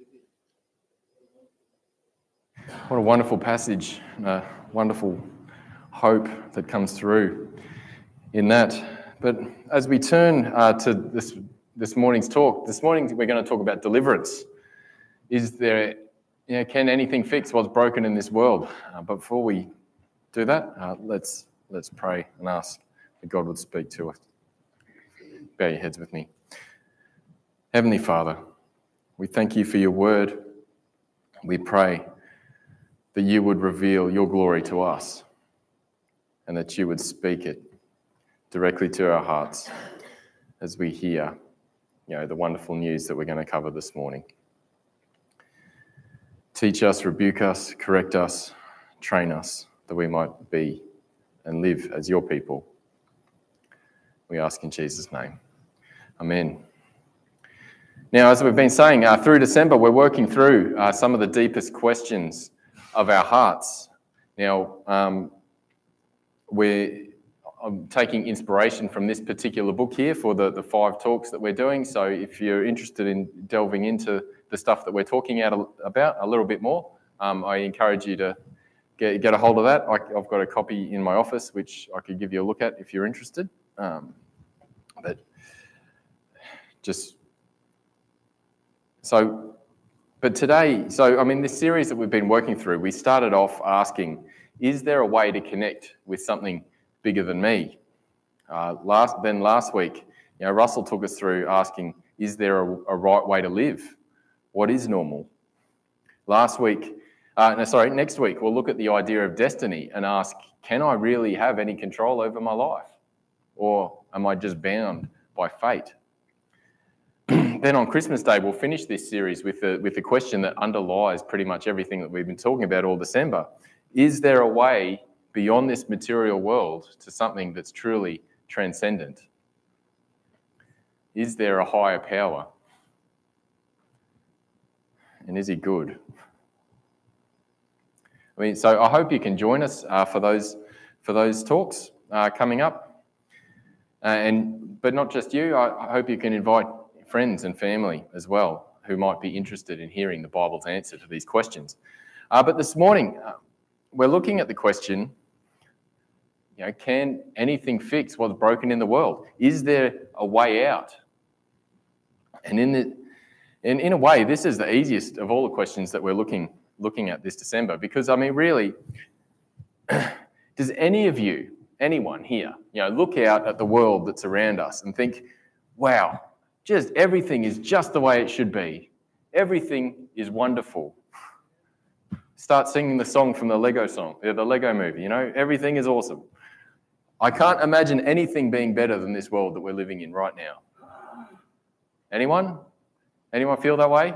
What a wonderful passage, a wonderful hope that comes through in that. But as we turn to this morning's talk, this morning we're going to talk about deliverance. Is there, can anything fix what's broken in this world? But before we do that, let's pray and ask that God would speak to us. Bow your heads with me. Heavenly Father, we thank you for your word. We pray that you would reveal your glory to us and that you would speak it directly to our hearts as we hear, the wonderful news that we're going to cover this morning. Teach us, rebuke us, correct us, train us, that we might be and live as your people. We ask in Jesus' name. Amen. Now, as we've been saying, through December, we're working through some of the deepest questions of our hearts. Now, I'm taking inspiration from this particular book here for the 5 talks that we're doing. So if you're interested in delving into the stuff that we're talking about a little bit more, I encourage you to get a hold of that. I've got a copy in my office, which I could give you a look at if you're interested. But today, this series that we've been working through, we started off asking, is there a way to connect with something bigger than me? Last week, Russell took us through asking, is there a right way to live? What is normal? Next week, we'll look at the idea of destiny and ask, can I really have any control over my life? Or am I just bound by fate? Then on Christmas Day, we'll finish this series with the question that underlies pretty much everything that we've been talking about all December. Is there a way beyond this material world to something that's truly transcendent? Is there a higher power? And is he good? So I hope you can join us for those talks coming up. But not just you, I hope you can invite friends and family as well who might be interested in hearing the Bible's answer to these questions. But this morning, we're looking at the question, can anything fix what's broken in the world? Is there a way out? And in a way, this is the easiest of all the questions that we're looking at this December, because, really, does anyone here, look out at the world that's around us and think, wow, just everything is just the way it should be. Everything is wonderful. Start singing the song from the Lego movie, everything is awesome. I can't imagine anything being better than this world that we're living in right now. Anyone? Anyone feel that way?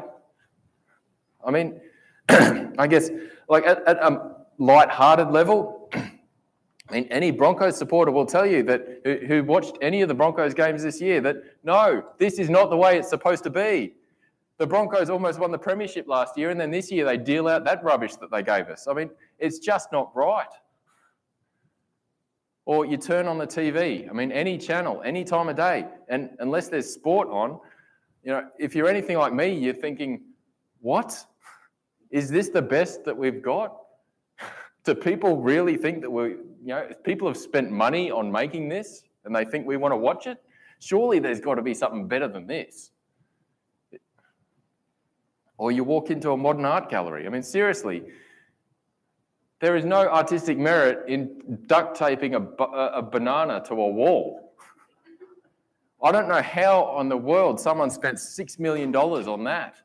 I guess, at a light-hearted level, any Broncos supporter will tell you that who watched any of the Broncos games this year that, no, this is not the way it's supposed to be. The Broncos almost won the premiership last year, and then this year they deal out that rubbish that they gave us. It's just not right. Or you turn on the TV, any channel, any time of day, and unless there's sport on, if you're anything like me, you're thinking, what? Is this the best that we've got? Do people really think that people have spent money on making this and they think we want to watch it? Surely there's got to be something better than this. Or you walk into a modern art gallery. Seriously, there is no artistic merit in duct taping a banana to a wall. I don't know how in the world someone spent $6 million on that.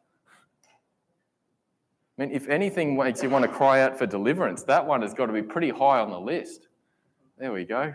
If anything makes you want to cry out for deliverance, that one has got to be pretty high on the list. There we go.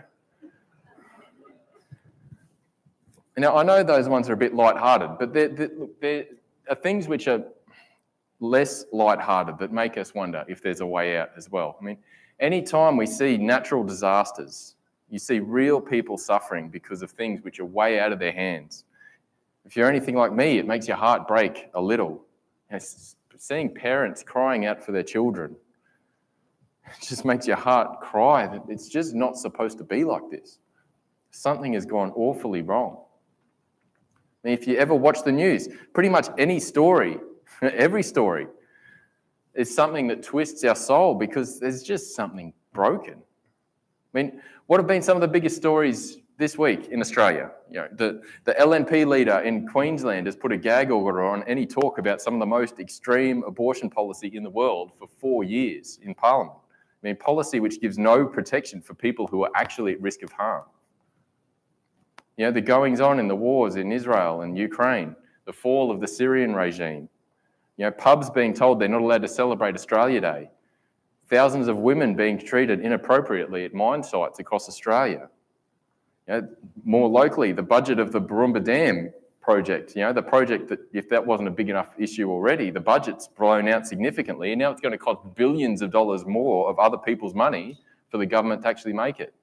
Now, I know those ones are a bit light-hearted, but there are things which are less light-hearted that make us wonder if there's a way out as well. Any time we see natural disasters, you see real people suffering because of things which are way out of their hands. If you're anything like me, it makes your heart break a little. Seeing parents crying out for their children, it just makes your heart cry. It's just not supposed to be like this. Something has gone awfully wrong. If you ever watch the news, pretty much any story Every story is something that twists our soul because there's just something broken. I mean, what have been some of the biggest stories this week in Australia? You know, the LNP leader in Queensland has put a gag order on any talk about some of the most extreme abortion policy in the world for 4 years in Parliament. I mean, policy which gives no protection for people who are actually at risk of harm. You know, the goings on in the wars in Israel and Ukraine, the fall of the Syrian regime, you know, pubs being told they're not allowed to celebrate Australia Day, thousands of women being treated inappropriately at mine sites across Australia. You know, more locally, the budget of the Barumba Dam project, you know, the project that if that wasn't a big enough issue already, the budget's blown out significantly and now it's going to cost billions of dollars more of other people's money for the government to actually make it.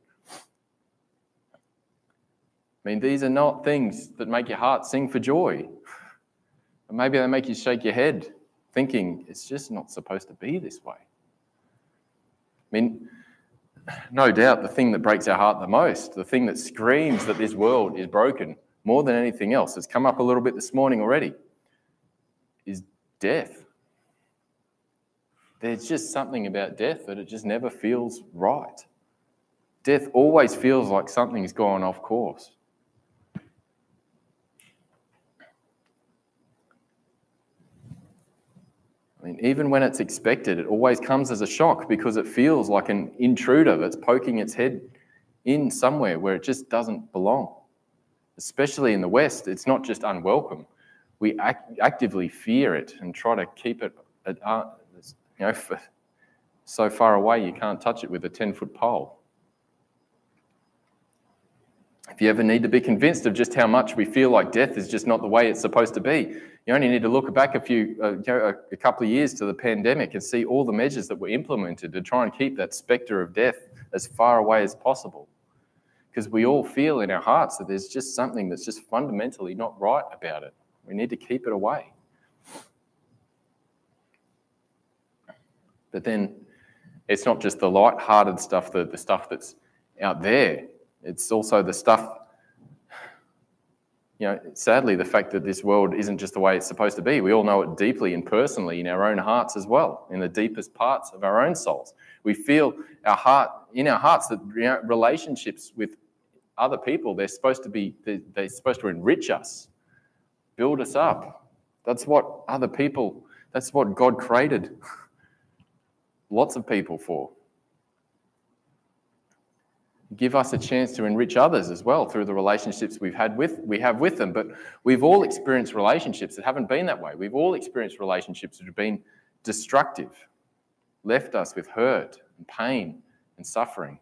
I mean, these are not things that make your heart sing for joy. Or maybe they make you shake your head thinking it's just not supposed to be this way. I mean, no doubt the thing that breaks our heart the most, the thing that screams that this world is broken more than anything else, has come up a little bit this morning already, is death. There's just something about death that it just never feels right. Death always feels like something's gone off course. I mean, even when it's expected, it always comes as a shock because it feels like an intruder that's poking its head in somewhere where it just doesn't belong. Especially in the West, it's not just unwelcome. We actively fear it and try to keep it at, you know, so far away you can't touch it with a 10-foot pole. If you ever need to be convinced of just how much we feel like death is just not the way it's supposed to be, you only need to look back a couple of years to the pandemic and see all the measures that were implemented to try and keep that spectre of death as far away as possible. Because we all feel in our hearts that there's just something that's just fundamentally not right about it. We need to keep it away. But then it's not just the light-hearted stuff, the stuff that's out there. It's also the stuff, you know, sadly, the fact that this world isn't just the way it's supposed to be. We all know it deeply and personally in our own hearts as well, in the deepest parts of our own souls. We feel in our hearts that, you know, relationships with other people, they're supposed to enrich us, build us up. That's what that's what God created lots of people for. Give us a chance to enrich others as well through the relationships we have with them. But we've all experienced relationships that haven't been that way. We've all experienced relationships that have been destructive, left us with hurt and pain and suffering.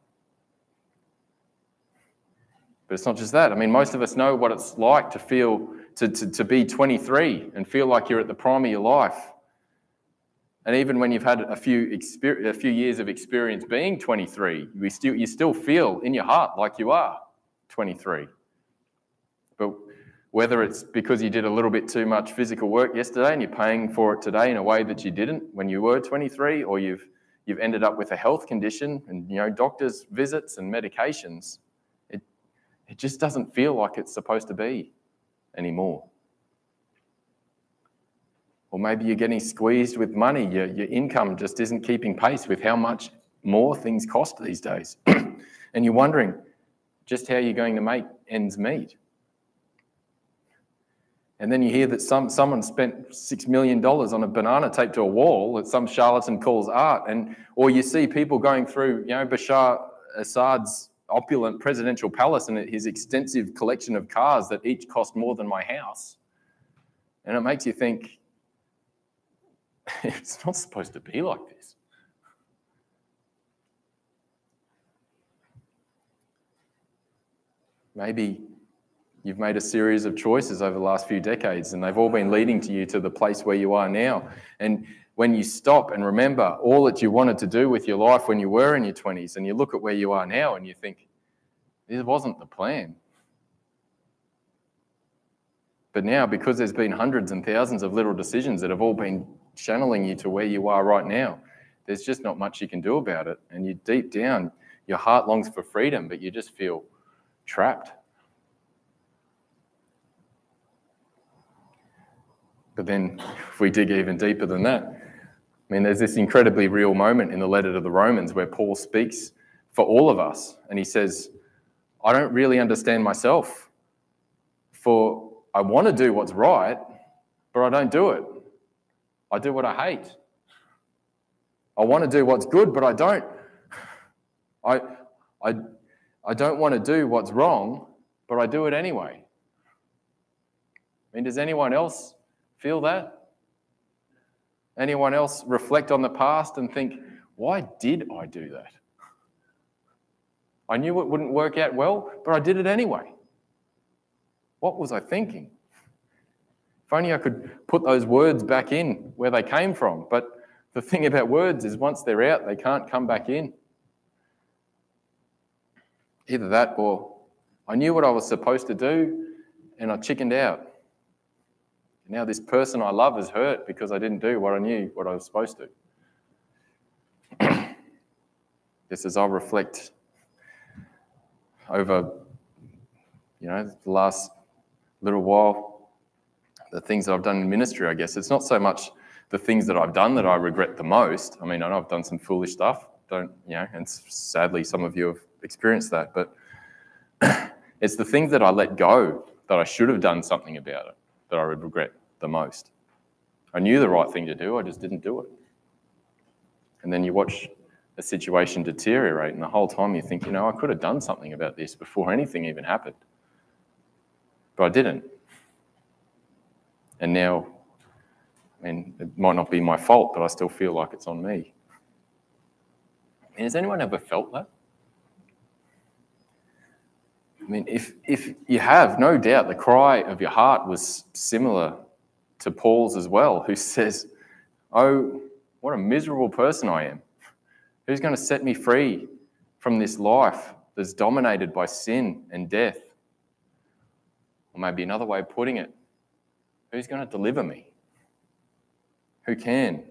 But it's not just that. I mean, most of us know what it's like to feel, to be 23 and feel like you're at the prime of your life. And even when you've had a few years of experience being 23, you still feel in your heart like you are 23. But whether it's because you did a little bit too much physical work yesterday and you're paying for it today in a way that you didn't when you were 23, or you've ended up with a health condition and, you know, doctor's visits and medications, it just doesn't feel like it's supposed to be anymore. Or maybe you're getting squeezed with money. Your income just isn't keeping pace with how much more things cost these days. And you're wondering just how you're going to make ends meet. And then you hear that someone spent $6 million on a banana taped to a wall that some charlatan calls art. Or you see people going through, you know, Bashar Assad's opulent presidential palace and his extensive collection of cars that each cost more than my house. And it makes you think, it's not supposed to be like this. Maybe you've made a series of choices over the last few decades and they've all been leading you to the place where you are now. And when you stop and remember all that you wanted to do with your life when you were in your 20s and you look at where you are now and you think, this wasn't the plan. But now, because there's been hundreds and thousands of little decisions that have all been channeling you to where you are right now, there's just not much you can do about it. And you deep down, your heart longs for freedom, but you just feel trapped. But then if we dig even deeper than that, I mean, there's this incredibly real moment in the letter to the Romans where Paul speaks for all of us. And he says, I don't really understand myself, for I want to do what's right, but I don't do it. I do what I hate. I want to do what's good, but I don't. I don't want to do what's wrong, but I do it anyway. I mean, does anyone else feel that? Anyone else reflect on the past and think, why did I do that? I knew it wouldn't work out well, but I did it anyway. What was I thinking? If only I could put those words back in where they came from. But the thing about words is once they're out, they can't come back in. Either that or I knew what I was supposed to do and I chickened out. Now this person I love is hurt because I didn't do what I knew what I was supposed to. Just as I reflect over, the last little while, the things that I've done in ministry, I guess, it's not so much the things that I've done that I regret the most. I mean, I know I've done some foolish stuff, and sadly some of you have experienced that, but it's the things that I let go that I should have done something about it that I would regret the most. I knew the right thing to do, I just didn't do it. And then you watch a situation deteriorate, and the whole time you think, I could have done something about this before anything even happened. But I didn't. And now, it might not be my fault, but I still feel like it's on me. Has anyone ever felt that? If you have, no doubt the cry of your heart was similar to Paul's as well, who says, oh, what a miserable person I am. Who's going to set me free from this life that's dominated by sin and death? Or maybe another way of putting it, who's going to deliver me? Who can?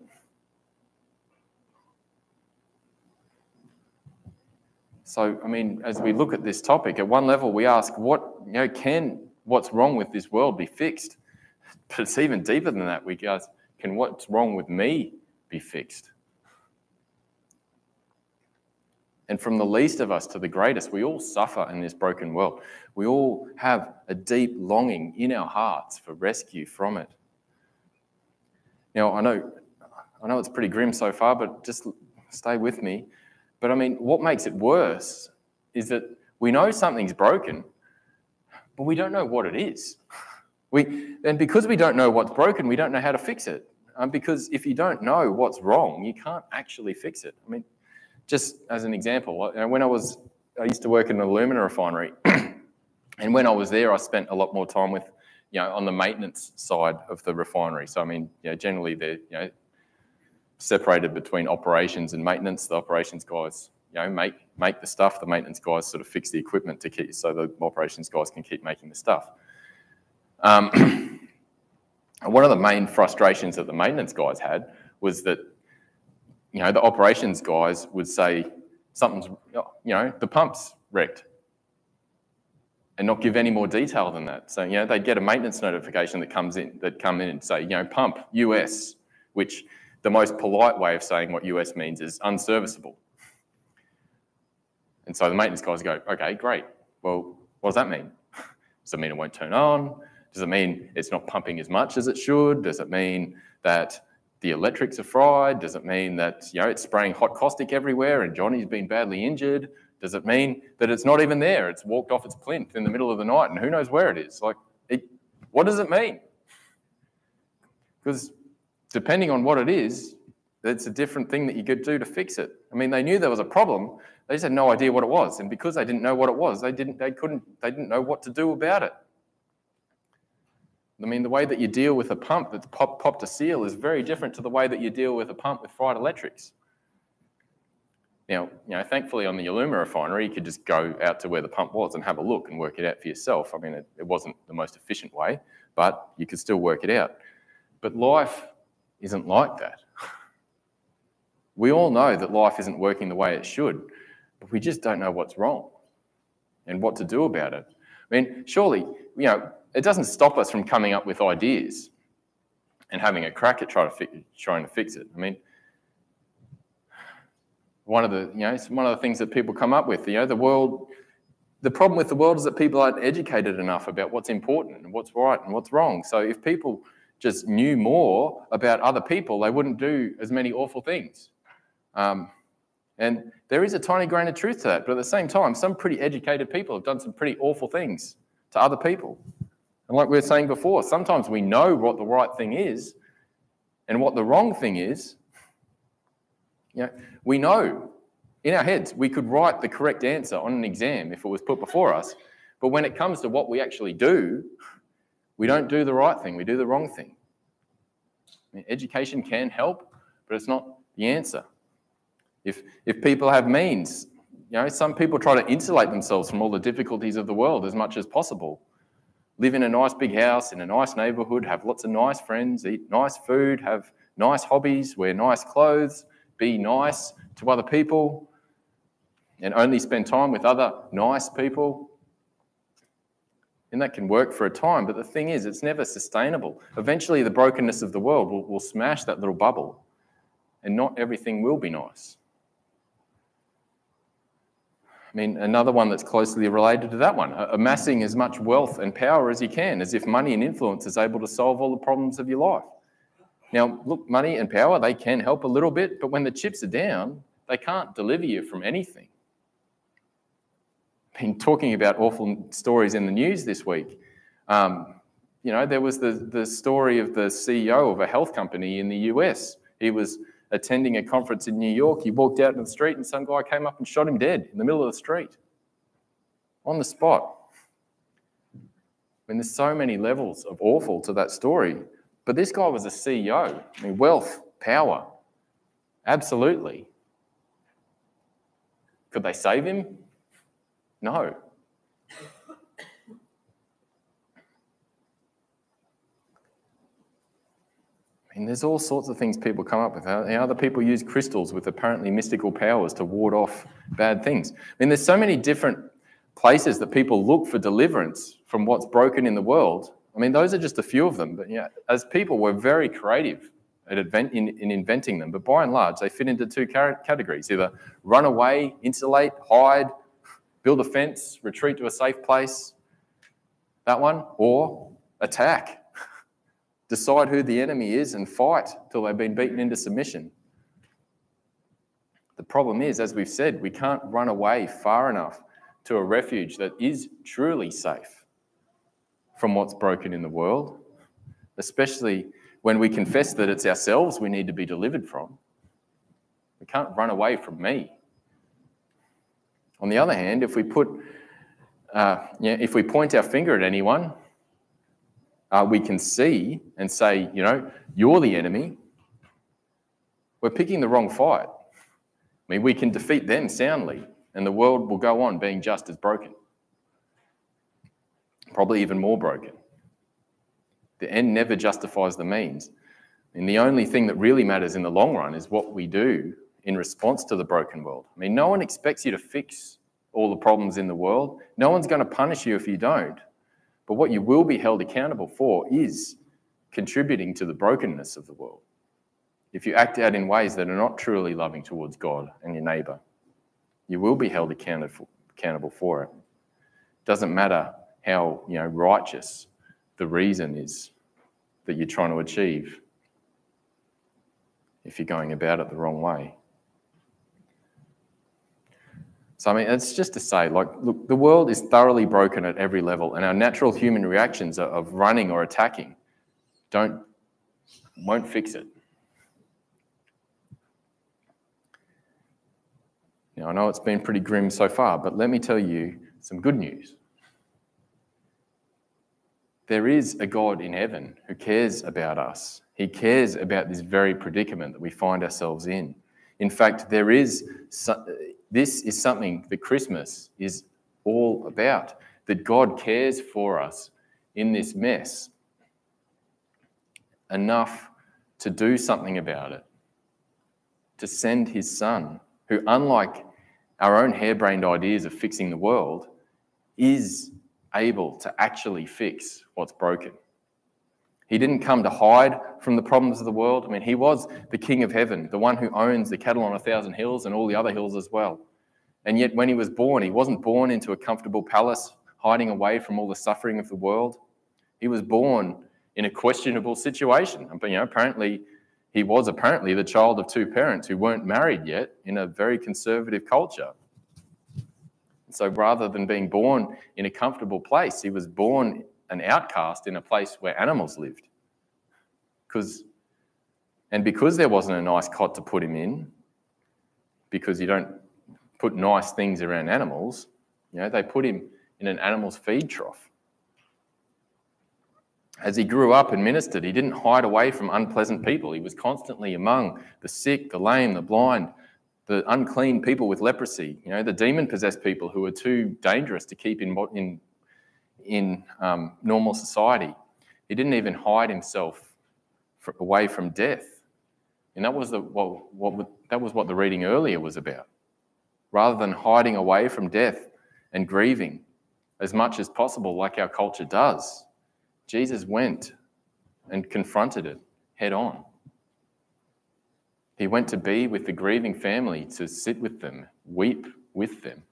So, as we look at this topic, at one level we ask, can what's wrong with this world be fixed? But it's even deeper than that. We ask, can what's wrong with me be fixed? And from the least of us to the greatest, we all suffer in this broken world. We all have a deep longing in our hearts for rescue from it. Now, I know it's pretty grim so far, but just stay with me. But what makes it worse is that we know something's broken, but we don't know what it is. And because we don't know what's broken, we don't know how to fix it. Because if you don't know what's wrong, you can't actually fix it. Just as an example, when I used to work in an alumina refinery, and when I was there, I spent a lot more time with, on the maintenance side of the refinery. So generally they're, separated between operations and maintenance. The operations guys, make the stuff. The maintenance guys sort of fix the equipment to keep, so the operations guys can keep making the stuff. One of the main frustrations that the maintenance guys had was that, the operations guys would say something's, the pump's wrecked, and not give any more detail than that. So, they'd get a maintenance notification that come in and say, pump US, which the most polite way of saying what US means is unserviceable. And so the maintenance guys go, okay, great. Well, what does that mean? Does it mean it won't turn on? Does it mean it's not pumping as much as it should? Does it mean that the electrics are fried? Does it mean that, it's spraying hot caustic everywhere and Johnny's been badly injured? Does it mean that it's not even there? It's walked off its plinth in the middle of the night and who knows where it is? What does it mean? Because depending on what it is, it's a different thing that you could do to fix it. They knew there was a problem. They just had no idea what it was. And because they didn't know what it was, they didn't know what to do about it. The way that you deal with a pump that's popped a seal is very different to the way that you deal with a pump with fried electrics. Now, thankfully on the alumina refinery, you could just go out to where the pump was and have a look and work it out for yourself. It wasn't the most efficient way, but you could still work it out. But life isn't like that. We all know that life isn't working the way it should, but we just don't know what's wrong and what to do about it. Surely, it doesn't stop us from coming up with ideas. and having a crack at trying to fix it. I mean, one of the things that people come up with, the problem with the world is that people aren't educated enough about what's important and what's right and what's wrong. So if people just knew more about other people, they wouldn't do as many awful things. And there is a tiny grain of truth to that, but at the same time, some pretty educated people have done some pretty awful things to other people. And like we were saying before, sometimes we know what the right thing is and what the wrong thing is. We know in our heads we could write the correct answer on an exam if it was put before us, but when it comes to what we actually do, we don't do the right thing, we do the wrong thing. I mean, education can help, but it's not the answer. If people have means, some people try to insulate themselves from all the difficulties of the world as much as possible. Live in a nice big house, in a nice neighbourhood, have lots of nice friends, eat nice food, have nice hobbies, wear nice clothes, be nice to other people, and only spend time with other nice people. And that can work for a time, but the thing is, it's never sustainable. Eventually, the brokenness of the world will smash that little bubble, and not everything will be nice. I mean, another one that's closely related to that one, amassing as much wealth and power as you can, as if money and influence is able to solve all the problems of your life. Now, look, money and power, they can help a little bit, but when the chips are down, they can't deliver you from anything. I've been talking about awful stories in the news this week. There was the story of the CEO of a health company in the US. He was attending a conference in New York. He walked out in the street and some guy came up and shot him dead in the middle of the street, on the spot. I mean, there's so many levels of awful to that story, but this guy was a CEO. I mean, wealth, power, absolutely. Could they save him? No. I mean, there's all sorts of things people come up with. Other people use crystals with apparently mystical powers to ward off bad things. I mean, there's so many different places that people look for deliverance from what's broken in the world. I mean, those are just a few of them. But as people, we're very creative in inventing them. But by and large, they fit into two categories: either run away, insulate, hide, build a fence, retreat to a safe place, that one, or attack. Decide who the enemy is and fight till they've been beaten into submission. The problem is, as we've said, we can't run away far enough to a refuge that is truly safe from what's broken in the world, especially when we confess that it's ourselves we need to be delivered from. We can't run away from me. On the other hand, if we point our finger at anyone, we can see and say, you're the enemy. We're picking the wrong fight. I mean, we can defeat them soundly, and the world will go on being just as broken. Probably even more broken. The end never justifies the means. And the only thing that really matters in the long run is what we do in response to the broken world. I mean, no one expects you to fix all the problems in the world. No one's going to punish you if you don't. But what you will be held accountable for is contributing to the brokenness of the world. If you act out in ways that are not truly loving towards God and your neighbour, you will be held accountable for it. Doesn't matter how righteous the reason is that you're trying to achieve if you're going about it the wrong way. So, I mean, it's just to say, look, the world is thoroughly broken at every level, and our natural human reactions of running or attacking won't fix it. I know it's been pretty grim so far, but let me tell you some good news. There is a God in heaven who cares about us. He cares about this very predicament that we find ourselves in. In fact, this is something that Christmas is all about, that God cares for us in this mess enough to do something about it, to send his son, who, unlike our own harebrained ideas of fixing the world, is able to actually fix what's broken. He didn't come to hide from the problems of the world. I mean, he was the King of heaven, the one who owns the cattle on 1,000 hills and all the other hills as well. And yet when he was born, he wasn't born into a comfortable palace, hiding away from all the suffering of the world. He was born in a questionable situation. But, apparently, he was the child of two parents who weren't married yet in a very conservative culture. So rather than being born in a comfortable place, he was born an outcast in a place where animals lived. Because there wasn't a nice cot to put him in, because you don't put nice things around animals, they put him in an animal's feed trough. As he grew up and ministered, he didn't hide away from unpleasant people. He was constantly among the sick, the lame, the blind, the unclean people with leprosy, the demon-possessed people who were too dangerous to keep in normal society. He didn't even hide himself away from death. And that was what the reading earlier was about. Rather than hiding away from death and grieving as much as possible like our culture does, Jesus went and confronted it head on. He went to be with the grieving family, to sit with them, weep with them.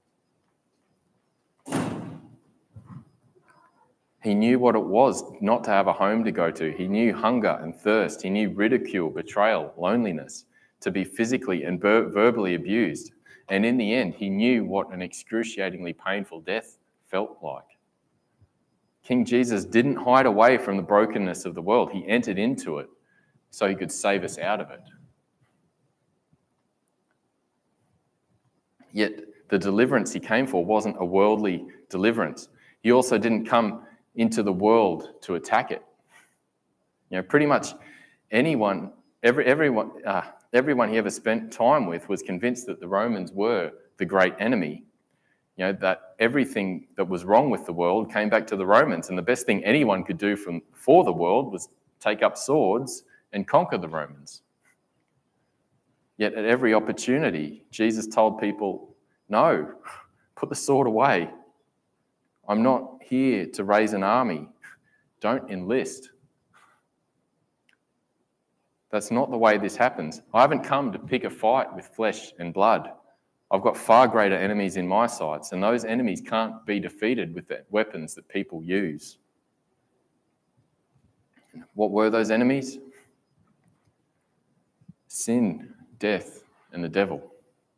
He knew what it was not to have a home to go to. He knew hunger and thirst. He knew ridicule, betrayal, loneliness, to be physically and verbally abused. And in the end, he knew what an excruciatingly painful death felt like. King Jesus didn't hide away from the brokenness of the world. He entered into it so he could save us out of it. Yet the deliverance he came for wasn't a worldly deliverance. He also didn't come into the world to attack it. Pretty much everyone he ever spent time with was convinced that the Romans were the great enemy. That everything that was wrong with the world came back to the Romans, and the best thing anyone could do for the world was take up swords and conquer the Romans. Yet at every opportunity, Jesus told people, no, put the sword away. I'm not here to raise an army. Don't enlist. That's not the way this happens. I haven't come to pick a fight with flesh and blood. I've got far greater enemies in my sights, and those enemies can't be defeated with the weapons that people use. What were those enemies? Sin, death, and the devil.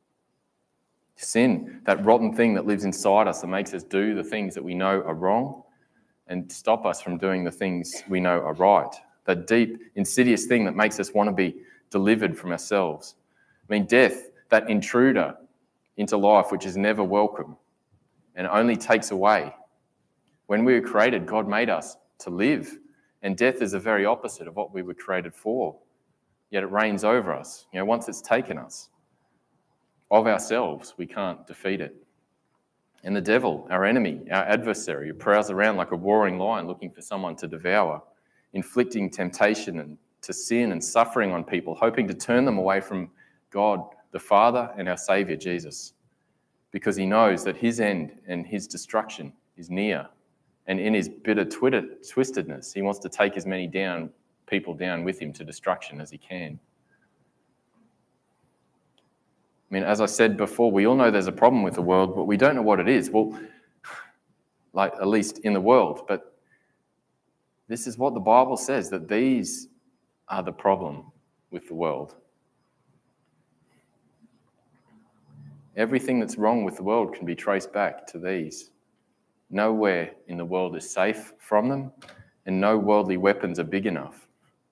Sin, that rotten thing that lives inside us that makes us do the things that we know are wrong and stop us from doing the things we know are right. That deep, insidious thing that makes us want to be delivered from ourselves. Death, that intruder into life which is never welcome and only takes away. When we were created, God made us to live, and death is the very opposite of what we were created for. Yet it reigns over us. Once it's taken us, of ourselves, we can't defeat it. And the devil, our enemy, our adversary, who prowls around like a roaring lion looking for someone to devour, inflicting temptation and to sin and suffering on people, hoping to turn them away from God, the Father, and our Saviour, Jesus, because he knows that his end and his destruction is near. And in his bitter twistedness, he wants to take as many people down with him to destruction as he can. As I said before, we all know there's a problem with the world, but we don't know what it is. Well, at least in the world. But this is what the Bible says, that these are the problem with the world. Everything that's wrong with the world can be traced back to these. Nowhere in the world is safe from them, and no worldly weapons are big enough.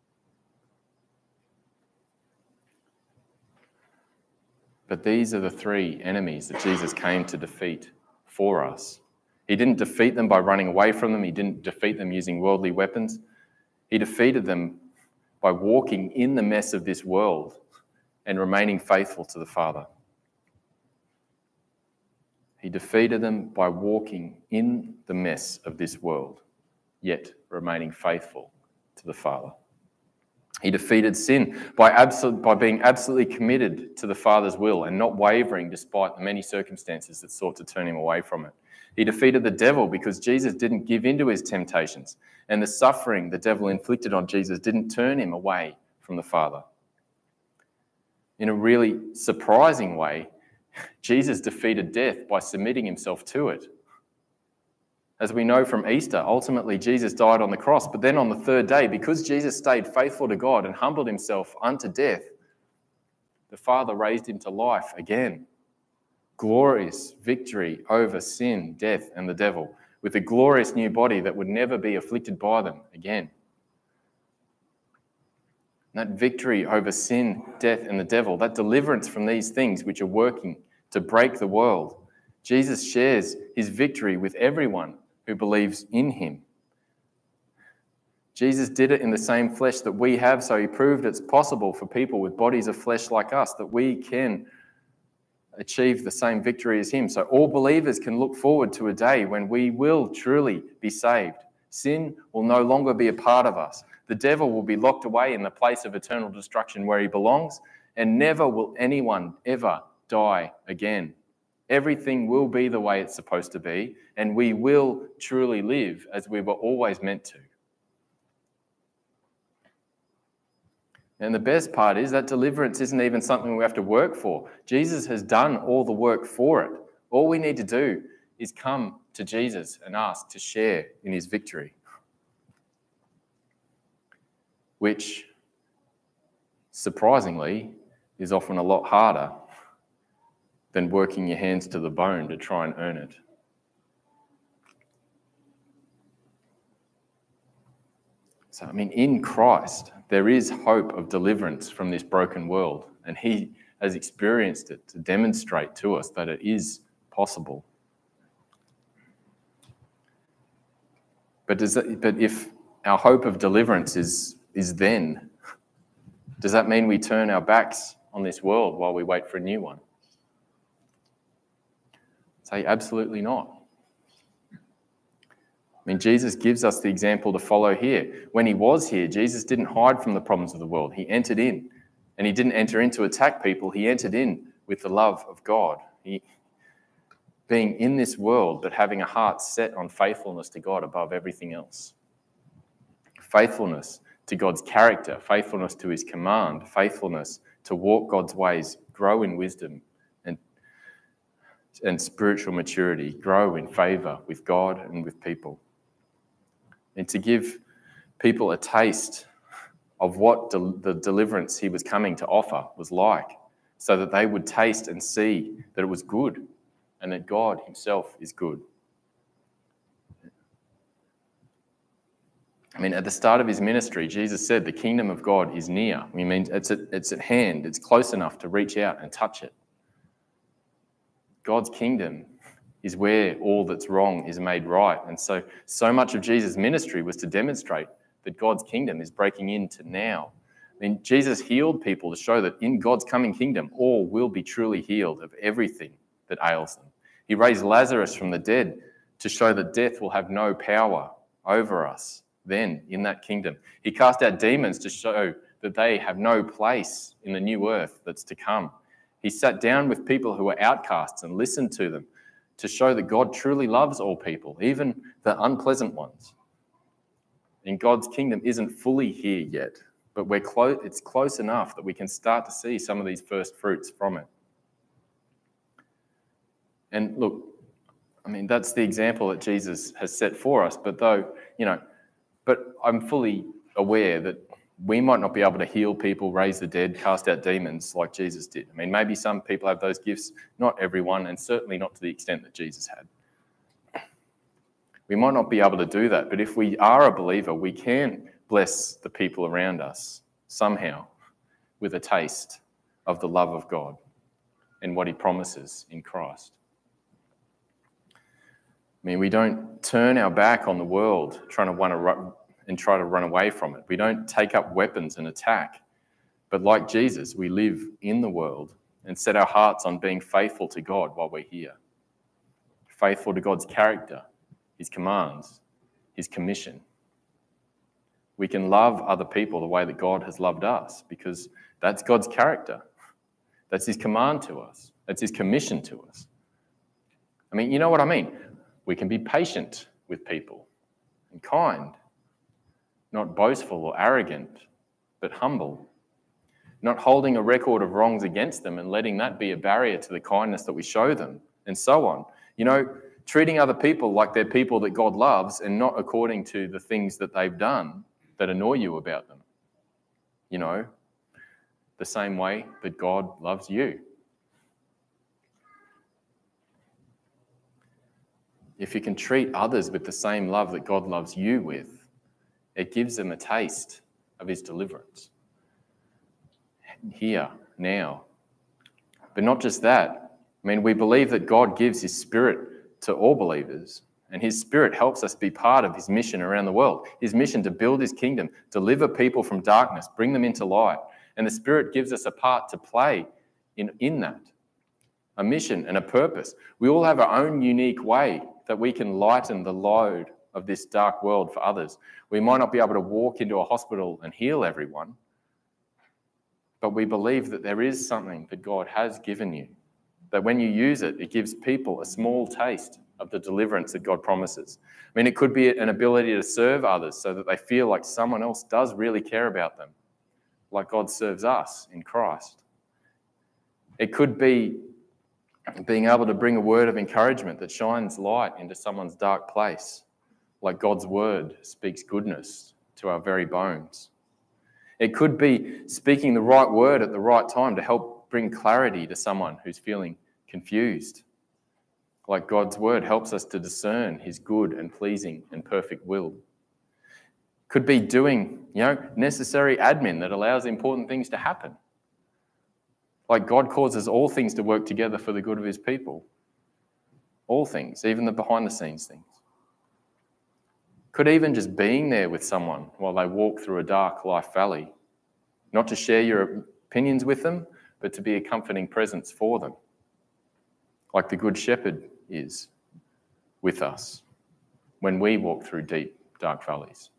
But these are the three enemies that Jesus came to defeat for us. He didn't defeat them by running away from them. He didn't defeat them using worldly weapons. He defeated them by walking in the mess of this world and remaining faithful to the Father. He defeated them by walking in the mess of this world, yet remaining faithful to the Father. He defeated sin by being absolutely committed to the Father's will and not wavering despite the many circumstances that sought to turn him away from it. He defeated the devil because Jesus didn't give in to his temptations, and the suffering the devil inflicted on Jesus didn't turn him away from the Father. In a really surprising way, Jesus defeated death by submitting himself to it. As we know from Easter, ultimately Jesus died on the cross, but then on the third day, because Jesus stayed faithful to God and humbled himself unto death, the Father raised him to life again. Glorious victory over sin, death, and the devil, with a glorious new body that would never be afflicted by them again. And that victory over sin, death, and the devil, that deliverance from these things which are working to break the world, Jesus shares his victory with everyone who believes in him. Jesus did it in the same flesh that we have, so he proved it's possible for people with bodies of flesh like us that we can achieve the same victory as him. So all believers can look forward to a day when we will truly be saved. Sin will no longer be a part of us. The devil will be locked away in the place of eternal destruction where he belongs, and never will anyone ever die again. Everything will be the way it's supposed to be, and we will truly live as we were always meant to. And the best part is that deliverance isn't even something we have to work for. Jesus has done all the work for it. All we need to do is come to Jesus and ask to share in his victory, which, surprisingly, is often a lot harder than working your hands to the bone to try and earn it. So, in Christ, there is hope of deliverance from this broken world, and he has experienced it to demonstrate to us that it is possible. But if our hope of deliverance is then, does that mean we turn our backs on this world while we wait for a new one? Say absolutely not. Jesus gives us the example to follow here. When he was here, Jesus didn't hide from the problems of the world. He entered in, and he didn't enter in to attack people. He entered in with the love of God. Being in this world, but having a heart set on faithfulness to God above everything else. Faithfulness to God's character, faithfulness to his command, faithfulness to walk God's ways, grow in wisdom and spiritual maturity, grow in favour with God and with people. And to give people a taste of what the deliverance he was coming to offer was like, so that they would taste and see that it was good and that God himself is good. At the start of his ministry, Jesus said the kingdom of God is near. It's at hand. It's close enough to reach out and touch it. God's kingdom is where all that's wrong is made right. And so much of Jesus' ministry was to demonstrate that God's kingdom is breaking into now. Jesus healed people to show that in God's coming kingdom, all will be truly healed of everything that ails them. He raised Lazarus from the dead to show that death will have no power over us then in that kingdom. He cast out demons to show that they have no place in the new earth that's to come. He sat down with people who were outcasts and listened to them to show that God truly loves all people, even the unpleasant ones. And God's kingdom isn't fully here yet, but it's close enough that we can start to see some of these first fruits from it. And look, that's the example that Jesus has set for us, but I'm fully aware that we might not be able to heal people, raise the dead, cast out demons like Jesus did. Maybe some people have those gifts, not everyone, and certainly not to the extent that Jesus had. We might not be able to do that, but if we are a believer, we can bless the people around us somehow with a taste of the love of God and what he promises in Christ. We don't turn our back on the world try to run away from it. We don't take up weapons and attack. But like Jesus, we live in the world and set our hearts on being faithful to God while we're here. Faithful to God's character, his commands, his commission. We can love other people the way that God has loved us because that's God's character. That's his command to us. That's his commission to us. You know what I mean? We can be patient with people and kind, not boastful or arrogant, but humble, not holding a record of wrongs against them and letting that be a barrier to the kindness that we show them, and so on. Treating other people like they're people that God loves and not according to the things that they've done that annoy you about them. The same way that God loves you. If you can treat others with the same love that God loves you with, it gives them a taste of his deliverance. Here, now. But not just that. We believe that God gives his Spirit to all believers, and his Spirit helps us be part of his mission around the world, his mission to build his kingdom, deliver people from darkness, bring them into light. And the Spirit gives us a part to play in that, a mission and a purpose. We all have our own unique way that we can lighten the load of this dark world for others. We might not be able to walk into a hospital and heal everyone, but we believe that there is something that God has given you, that when you use it, it gives people a small taste of the deliverance that God promises. It could be an ability to serve others so that they feel like someone else does really care about them, like God serves us in Christ. It could be being able to bring a word of encouragement that shines light into someone's dark place, like God's word speaks goodness to our very bones. It could be speaking the right word at the right time to help bring clarity to someone who's feeling confused, like God's word helps us to discern his good and pleasing and perfect will. Could be doing, necessary admin that allows important things to happen. Like God causes all things to work together for the good of his people. All things, even the behind the scenes things. Could even just being there with someone while they walk through a dark life valley. Not to share your opinions with them, but to be a comforting presence for them. Like the Good Shepherd is with us when we walk through deep, dark valleys.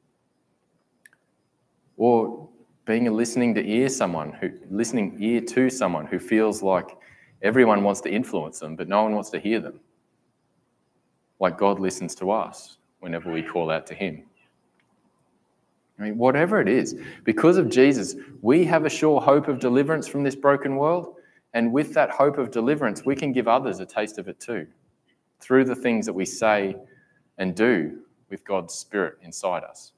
Or being a listening ear to someone who feels like everyone wants to influence them, but no one wants to hear them. Like God listens to us whenever we call out to him. Whatever it is, because of Jesus, we have a sure hope of deliverance from this broken world. And with that hope of deliverance, we can give others a taste of it too, through the things that we say and do with God's Spirit inside us.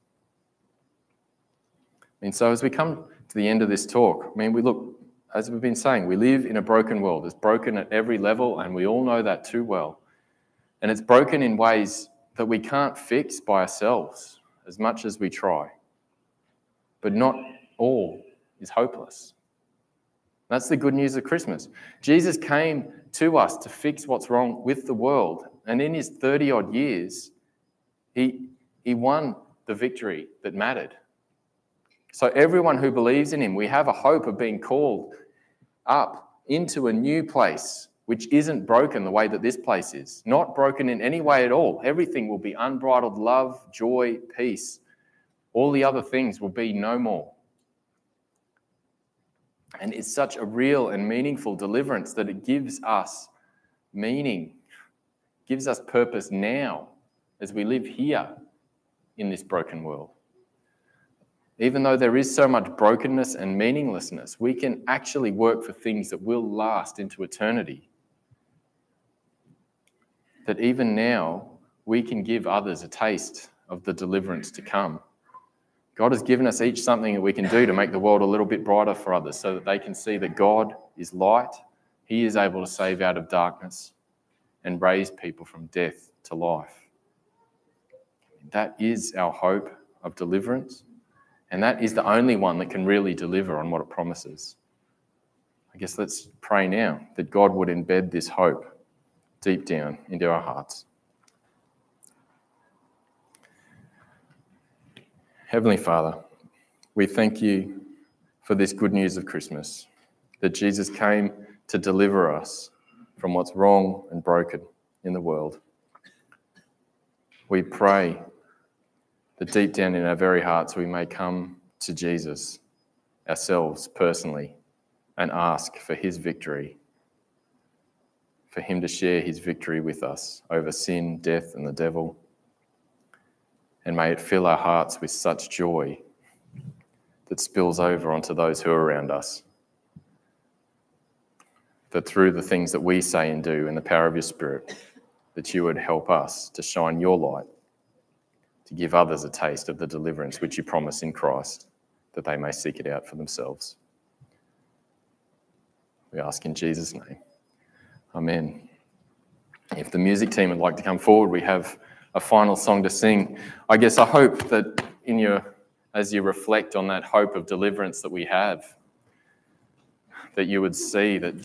So as we come to the end of this talk, as we've been saying, we live in a broken world. It's broken at every level, and we all know that too well. And it's broken in ways that we can't fix by ourselves, as much as we try. But not all is hopeless. That's the good news of Christmas. Jesus came to us to fix what's wrong with the world. And in his 30-odd years, he won the victory that mattered. So everyone who believes in him, we have a hope of being called up into a new place, which isn't broken the way that this place is. Not broken in any way at all. Everything will be unbridled love, joy, peace. All the other things will be no more. And it's such a real and meaningful deliverance that it gives us meaning, gives us purpose now as we live here in this broken world. Even though there is so much brokenness and meaninglessness, we can actually work for things that will last into eternity. That even now, we can give others a taste of the deliverance to come. God has given us each something that we can do to make the world a little bit brighter for others so that they can see that God is light. He is able to save out of darkness and raise people from death to life. That is our hope of deliverance, and that is the only one that can really deliver on what it promises. I guess let's pray now that God would embed this hope deep down into our hearts. Heavenly Father, we thank you for this good news of Christmas, that Jesus came to deliver us from what's wrong and broken in the world. We pray that deep down in our very hearts we may come to Jesus ourselves personally and ask for his victory, for him to share his victory with us over sin, death, and the devil. And may it fill our hearts with such joy that spills over onto those who are around us. That through the things that we say and do in the power of your Spirit, that you would help us to shine your light, to give others a taste of the deliverance which you promise in Christ, that they may seek it out for themselves. We ask in Jesus' name. Amen. If the music team would like to come forward, we have a final song to sing. I guess I hope that as you reflect on that hope of deliverance that we have, that you would see that